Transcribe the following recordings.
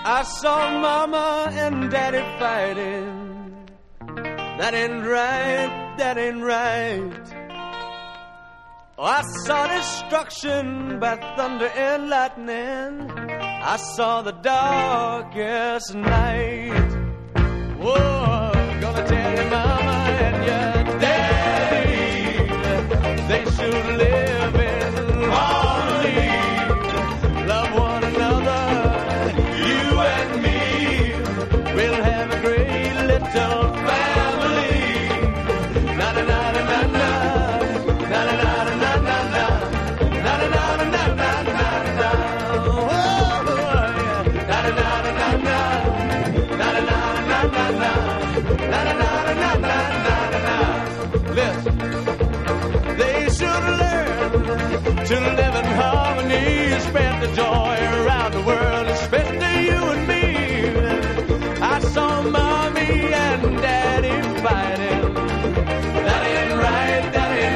I saw Mama and Daddy fighting. That ain't right, that ain't right. Oh, I saw destruction by thunder and lightning. I saw the darkest night. Whoa, gonna tell your Mama and your Daddy they should live in harmony, love one another. You and me will have a great little family. Na na na na na na na na na na na na na na na na na na. Oh yeah, na na na na na na na na na na na na na. Listen, they should learn to live in harmony, spread the joy around the world, especially you and me. I saw Mommy and Daddy fighting. That ain't right, that ain't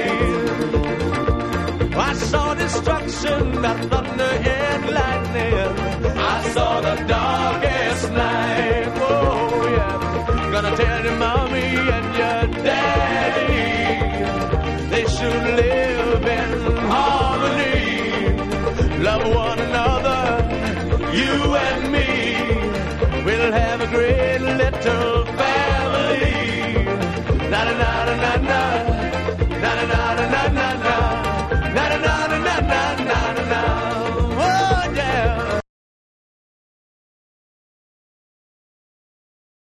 right. I saw destruction by thunder and lightning. I saw the darkest night. Oh yeah, gonna tell your Mommy and your Daddy they should live in harmony, love one another. You and me will have a great little family. Na na na